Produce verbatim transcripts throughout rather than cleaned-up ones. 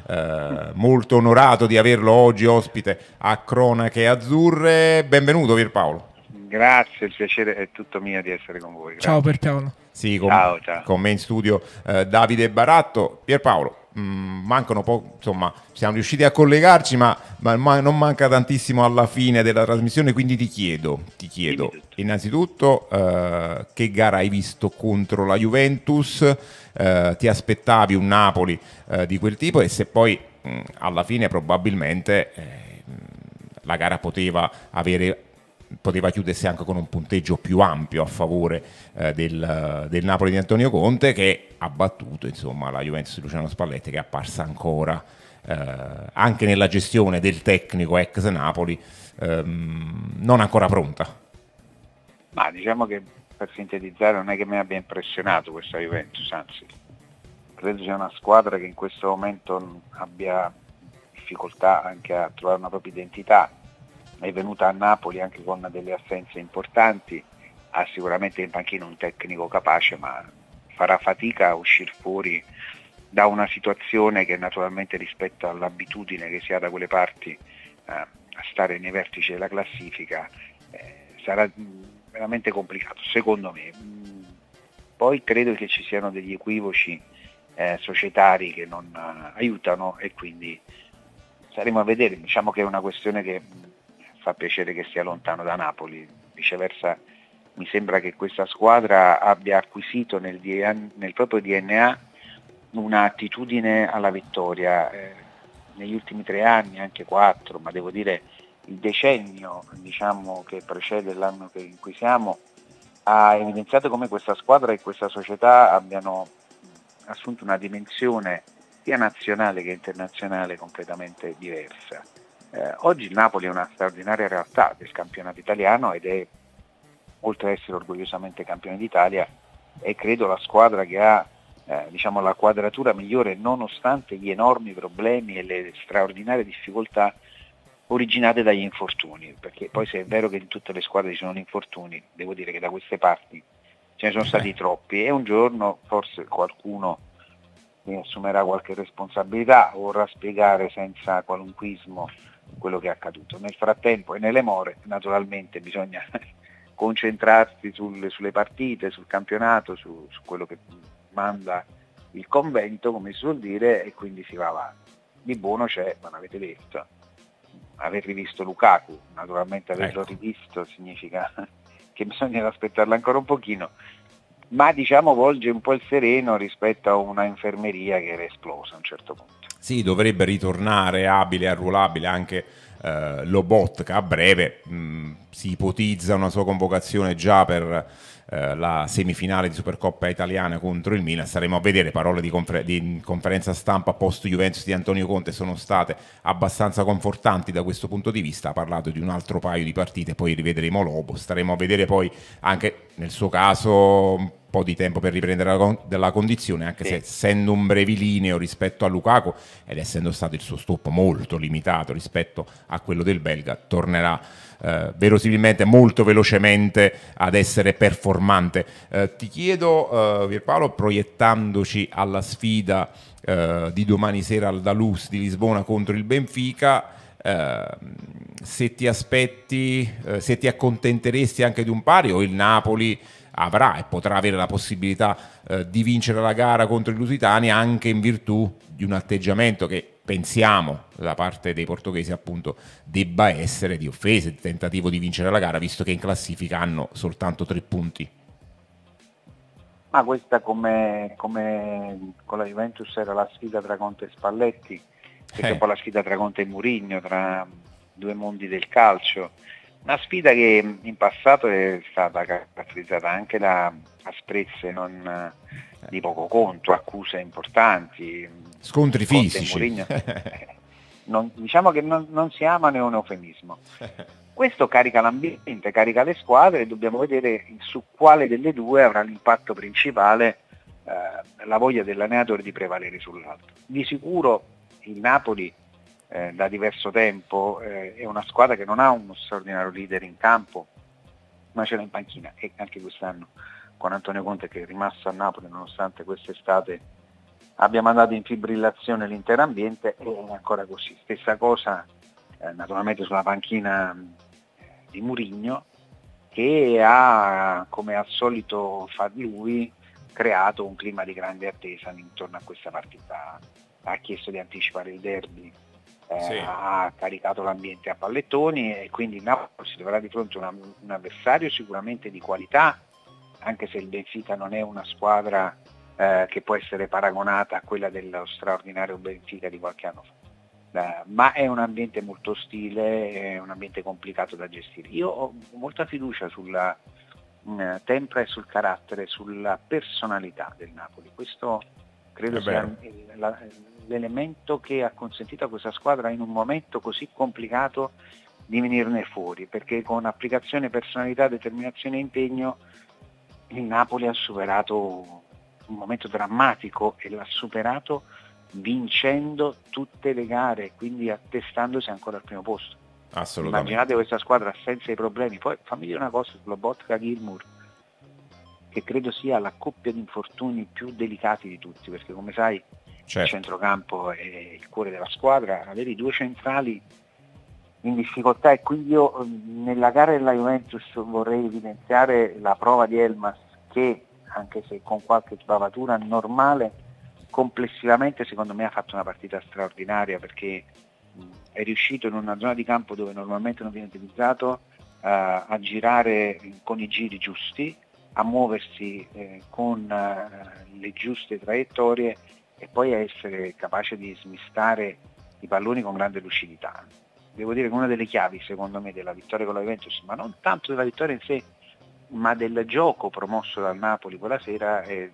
eh, molto onorato di averlo oggi ospite a Cronache Azzurre. Benvenuto Pierpaolo. Grazie, il piacere è tutto mio di essere con voi. Grazie. Ciao Pierpaolo. Sì, con, ciao, ciao. con me in studio eh, Davide Baratto. Pierpaolo, mh, mancano po', insomma, siamo riusciti a collegarci, ma, ma, ma non manca tantissimo alla fine della trasmissione, quindi ti chiedo, ti chiedo innanzitutto eh, che gara hai visto contro la Juventus, eh, ti aspettavi un Napoli eh, di quel tipo, e se poi mh, alla fine probabilmente eh, la gara poteva avere poteva chiudersi anche con un punteggio più ampio a favore eh, del, del Napoli di Antonio Conte, che ha battuto insomma la Juventus di Luciano Spalletti, che è apparsa ancora eh, anche nella gestione del tecnico ex Napoli ehm, non ancora pronta. Ma diciamo che, per sintetizzare, non è che mi abbia impressionato questa Juventus, anzi credo sia una squadra che in questo momento abbia difficoltà anche a trovare una propria identità. È venuta a Napoli anche con delle assenze importanti, ha sicuramente in panchina un tecnico capace, ma farà fatica a uscire fuori da una situazione che naturalmente, rispetto all'abitudine che si ha da quelle parti eh, a stare nei vertici della classifica, eh, sarà veramente complicato, secondo me. Poi credo che ci siano degli equivoci eh, societari che non eh, aiutano, e quindi staremo a vedere. Diciamo che è una questione che fa piacere che sia lontano da Napoli. Viceversa, mi sembra che questa squadra abbia acquisito nel, D N A, nel proprio D N A un'attitudine alla vittoria. Eh, negli ultimi tre anni, anche quattro, ma devo dire il decennio, diciamo, che precede l'anno che, in cui siamo, ha evidenziato come questa squadra e questa società abbiano assunto una dimensione sia nazionale che internazionale completamente diversa. Eh, oggi il Napoli è una straordinaria realtà del campionato italiano ed è, oltre ad essere orgogliosamente campione d'Italia, è credo la squadra che ha eh, diciamo, la quadratura migliore, nonostante gli enormi problemi e le straordinarie difficoltà originate dagli infortuni, perché poi, se è vero che in tutte le squadre ci sono infortuni, devo dire che da queste parti ce ne sono stati troppi, e un giorno forse qualcuno ne assumerà qualche responsabilità o vorrà spiegare senza qualunquismo quello che è accaduto. Nel frattempo e nelle more, naturalmente, bisogna concentrarsi sulle, sulle partite, sul campionato, su, su quello che manda il convento, come si suol dire, e quindi si va avanti. Di buono c'è, ma l'avete detto, aver rivisto Lukaku. Naturalmente averlo ecco. rivisto significa che bisogna aspettarlo ancora un pochino, ma diciamo volge un po' il sereno rispetto a una infermeria che era esplosa a un certo punto. Sì, dovrebbe ritornare abile e arruolabile anche eh, Lobotka a breve. mh, si ipotizza una sua convocazione già per eh, la semifinale di Supercoppa italiana contro il Milan. Staremo a vedere. Parole di, confer- di conferenza stampa post Juventus di Antonio Conte sono state abbastanza confortanti da questo punto di vista. Ha parlato di un altro paio di partite, poi rivedremo Lobo. Staremo a vedere poi anche nel suo caso un po' di tempo per riprendere la, con- della condizione, anche Sì. se, essendo un brevilineo rispetto a Lukaku ed essendo stato il suo stop molto limitato rispetto a quello del belga, tornerà eh, verosimilmente molto velocemente ad essere performante. Eh, ti chiedo, eh, Pierpaolo, proiettandoci alla sfida eh, di domani sera al Dalus di Lisbona contro il Benfica, eh, se ti aspetti, eh, se ti accontenteresti anche di un pari, o il Napoli avrà e potrà avere la possibilità eh, di vincere la gara contro i lusitani, anche in virtù di un atteggiamento che pensiamo da parte dei portoghesi appunto debba essere di offesa, di tentativo di vincere la gara, visto che in classifica hanno soltanto tre punti. Ma questa, come, come con la Juventus, era la sfida tra Conte e Spalletti, che è un po' la sfida tra Conte e Mourinho, tra due mondi del calcio. Una sfida che in passato è stata caratterizzata anche da asprezze non di poco conto, accuse importanti, scontri Conte fisici. E Mourinho, non, diciamo che non, non si amano, è un eufemismo. Questo carica l'ambiente, carica le squadre, e dobbiamo vedere su quale delle due avrà l'impatto principale eh, la voglia dell'allenatore di prevalere sull'altro. Di sicuro il Napoli eh, da diverso tempo eh, è una squadra che non ha uno straordinario leader in campo, ma ce l'ha in panchina, e anche quest'anno con Antonio Conte, che è rimasto a Napoli nonostante quest'estate abbia mandato in fibrillazione l'intero ambiente, e è ancora così. Stessa cosa eh, naturalmente sulla panchina di Mourinho, che ha, come al solito fa lui, creato un clima di grande attesa intorno a questa partita. Ha chiesto di anticipare il derby, eh, sì. ha caricato l'ambiente a pallettoni, e quindi il Napoli si troverà di fronte a una, un avversario sicuramente di qualità, anche se il Benfica non è una squadra eh, che può essere paragonata a quella dello straordinario Benfica di qualche anno fa. Uh, ma è un ambiente molto ostile, è un ambiente complicato da gestire. Io ho molta fiducia sulla uh, tempra e sul carattere, sulla personalità del Napoli. Questo credo sia il, la, l'elemento che ha consentito a questa squadra, in un momento così complicato, di venirne fuori, perché con applicazione, personalità, determinazione e impegno il Napoli ha superato un momento drammatico, e l'ha superato vincendo tutte le gare, quindi attestandosi ancora al primo posto. Assolutamente. Immaginate questa squadra senza i problemi. Poi fammi dire una cosa sulla Lobotka-Gilmour, che credo sia la coppia di infortuni più delicati di tutti, perché come sai, certo, il centrocampo è il cuore della squadra. Avere i due centrali in difficoltà, e quindi io nella gara della Juventus vorrei evidenziare la prova di Elmas, che anche se con qualche sbavatura normale, complessivamente secondo me ha fatto una partita straordinaria, perché mh, è riuscito in una zona di campo dove normalmente non viene utilizzato uh, a girare con i giri giusti, a muoversi eh, con uh, le giuste traiettorie, e poi a essere capace di smistare i palloni con grande lucidità. Devo dire che una delle chiavi secondo me della vittoria con la Juventus, ma non tanto della vittoria in sé, ma del gioco promosso dal Napoli quella sera, eh,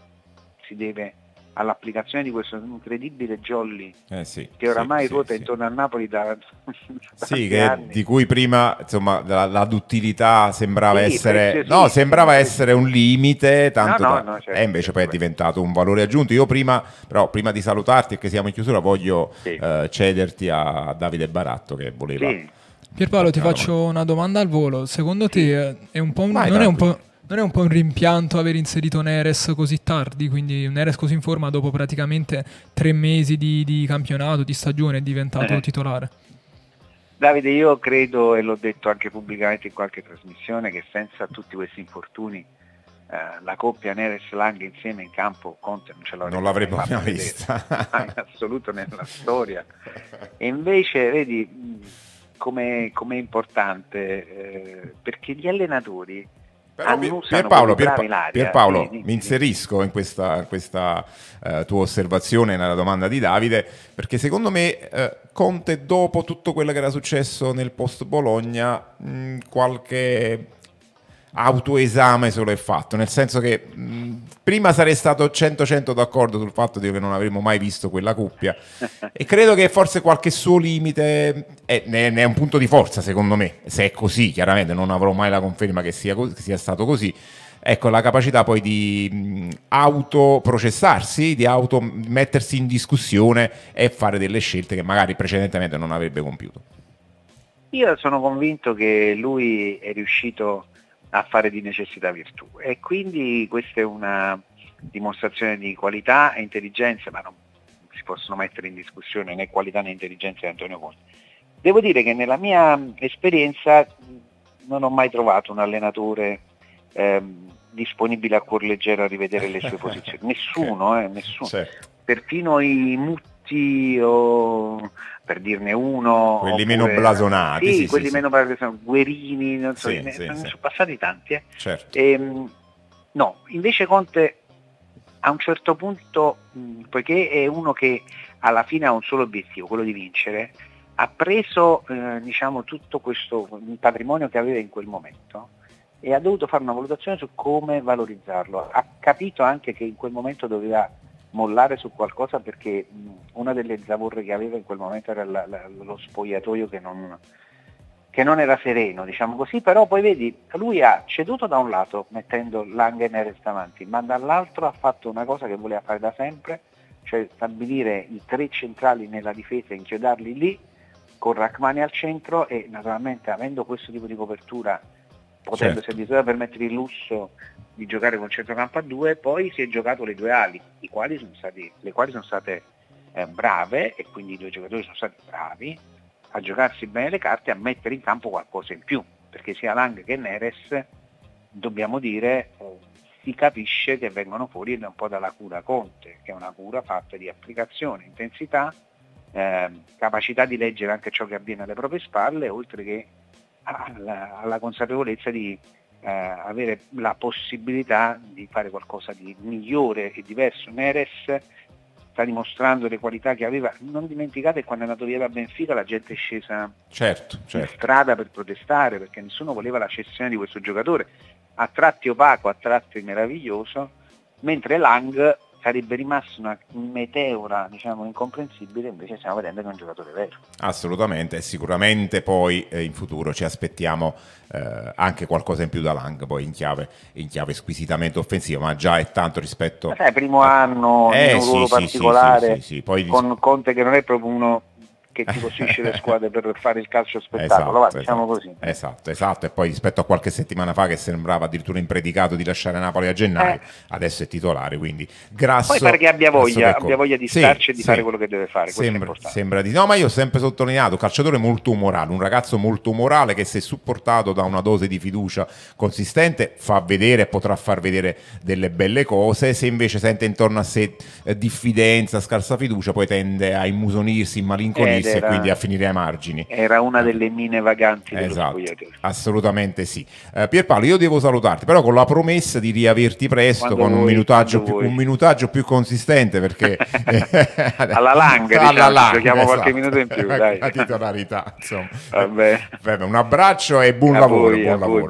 si deve all'applicazione di questo incredibile Jolly, eh sì, che oramai sì, ruota sì, intorno sì. al Napoli da, da sì, che anni. di cui prima insomma la, la duttilità sembrava sì, essere no, sembrava essere un limite, tanto no, no, da, no, certo, e invece certo, poi è beh. diventato un valore aggiunto. Io prima, però prima di salutarti e che siamo in chiusura, voglio Sì. eh, cederti a Davide Baratto, che voleva. Sì. Pierpaolo, ti una faccio domanda. una domanda al volo. Secondo Sì. te è un po' un, Vai, non, è un tranquillo. po', non è un po' un rimpianto aver inserito Neres così tardi, quindi Neres così in forma dopo praticamente tre mesi di, di campionato, di stagione, è diventato Eh. titolare? Davide, io credo, e l'ho detto anche pubblicamente in qualche trasmissione, che senza tutti questi infortuni eh, la coppia Neres-Lang insieme in campo Conte non ce Non l'avremmo l'avremmo mai mai vedere, vista. mai in assoluto nella storia. E invece vedi come è importante, eh, perché gli allenatori Però annusano Pierpaolo, come bravi Pierpa- l'aria. Pierpaolo, Sì, dimmi, mi inserisco in questa, in questa eh, tua osservazione nella domanda di Davide, perché secondo me eh, Conte, dopo tutto quello che era successo nel post Bologna, mh, qualche autoesame se lo è fatto, nel senso che mh, prima sarei stato cento cento d'accordo sul fatto di che non avremmo mai visto quella coppia, e credo che forse qualche suo limite è, ne, ne è un punto di forza secondo me, se è così. Chiaramente non avrò mai la conferma che sia, che sia stato così. Ecco, la capacità poi di mh, autoprocessarsi, di auto mettersi in discussione e fare delle scelte che magari precedentemente non avrebbe compiuto. Io sono convinto che lui è riuscito a fare di necessità virtù, e quindi questa è una dimostrazione di qualità e intelligenza, ma non si possono mettere in discussione né qualità né intelligenza di Antonio Conte. Devo dire che nella mia esperienza non ho mai trovato un allenatore ehm, disponibile a cuor leggero a rivedere le sue posizioni, nessuno, okay. eh, nessuno. Certo. Perfino i Mutti, o per dirne uno, quelli oppure, meno blasonati, sì, sì, quelli sì, meno blasonati, Guerini, non so, sì, ne, sì, ne sì. sono passati tanti. Eh. Certo. Ehm, no, invece Conte a un certo punto, mh, poiché è uno che alla fine ha un solo obiettivo, quello di vincere, ha preso eh, diciamo tutto questo patrimonio che aveva in quel momento e ha dovuto fare una valutazione su come valorizzarlo. Ha capito anche che in quel momento doveva mollare su qualcosa, perché mh, una delle zavorre che aveva in quel momento era la, la, lo spogliatoio che non, che non era sereno, diciamo così. Però poi vedi, lui ha ceduto da un lato mettendo Lang e Neres davanti, ma dall'altro ha fatto una cosa che voleva fare da sempre, cioè stabilire i tre centrali nella difesa e inchiodarli lì, con Rachmani al centro, e naturalmente avendo questo tipo di copertura potendosi Certo. addirittura permettere il lusso di giocare con centrocampo a due, poi si è giocato le due ali, i quali sono stati, le quali sono state eh, brave, e quindi i due giocatori sono stati bravi a giocarsi bene le carte e a mettere in campo qualcosa in più, perché sia Lang che Neres, dobbiamo dire, eh, si capisce che vengono fuori un po' dalla cura Conte, che è una cura fatta di applicazione, intensità, eh, capacità di leggere anche ciò che avviene alle proprie spalle, oltre che alla, alla consapevolezza di eh, avere la possibilità di fare qualcosa di migliore e diverso. Neres sta dimostrando le qualità che aveva. Non dimenticate, quando è andato via da Benfica la gente è scesa Certo, in certo. strada per protestare, perché nessuno voleva la cessione di questo giocatore, a tratti opaco, a tratti meraviglioso, mentre Lang sarebbe rimasto una meteora, diciamo, incomprensibile. Invece stiamo vedendo che è un giocatore vero. Assolutamente, e sicuramente poi eh, in futuro ci aspettiamo eh, anche qualcosa in più da Lang, poi in chiave, in chiave squisitamente offensiva, ma già è tanto rispetto... Ma sai, primo anno Eh, in un sì, ruolo sì, particolare, sì, sì, sì, sì. Poi... con Conte che non è proprio uno che ti costruisce le squadre per fare il calcio spettacolo, Esatto, va, diciamo esatto, così. esatto, esatto, e poi rispetto a qualche settimana fa che sembrava addirittura impredicato di lasciare Napoli a gennaio, Eh. adesso è titolare, quindi grasso. Poi pare che abbia voglia, grasso che abbia voglia di sì, starci e di sì. fare quello che deve fare, questo Sembra, è importante. sembra di no, ma io ho sempre sottolineato, calciatore molto umorale, un ragazzo molto umorale che, se supportato da una dose di fiducia consistente, fa vedere e potrà far vedere delle belle cose. Se invece sente intorno a sé eh, diffidenza, scarsa fiducia, poi tende a immusonirsi, immalinconirsi Ed era- e quindi a finire ai margini. Era una delle mine vaganti dello Esatto, spogliatoio. assolutamente sì. Eh, Pierpaolo, io devo salutarti, però con la promessa di riaverti presto Quando con un vuoi, minutaggio, quando più, vuoi. un minutaggio più consistente, perché Alla Lang, diciamo, Alla ci Lang, giochiamo qualche esatto. minuto in più, dai. La titolarità, insomma. Vabbè. Vabbè, un abbraccio e buon A lavoro, voi, buon a voi. lavoro.